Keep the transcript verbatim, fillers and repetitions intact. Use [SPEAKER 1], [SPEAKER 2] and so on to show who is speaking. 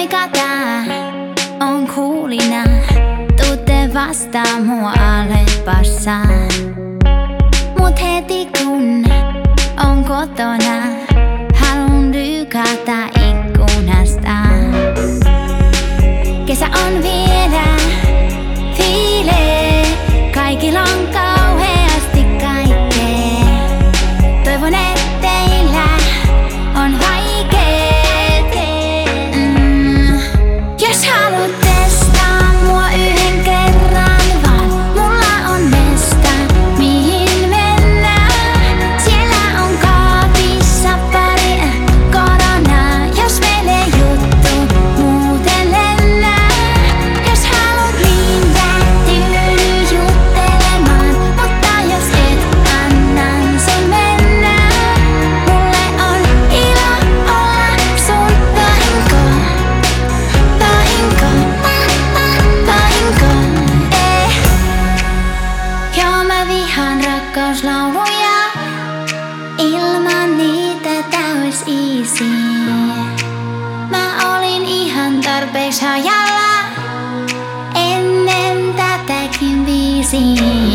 [SPEAKER 1] Mikä tää on kuulina? Tuutte vastaan mua alepassa. Mut heti kun on kotona, haluun lykätä ikkunasta. Kesä on vielä fiilee, kaikilla on kauheasti kaikkea. Toivon, et teillä on vaikeet. Mm. Jos haluat testaa mua yhden kerran vaan, mulla on mesta, mihin mennään. Siellä on kaapissa pari koronaa, jos menee juttu muuten lennää. Jos haluat niin lähtyy juttelemaan, mutta jos et, annan sen mennä. Mulle on ilo olla sun vahinko, vahinko, vahinko, eh. Joo, mä vihaan rakkauslauluja, ilman niitä tää ois easy. Mä olin ihan tarpeeksi hajalla ennen tätäkin biisiä.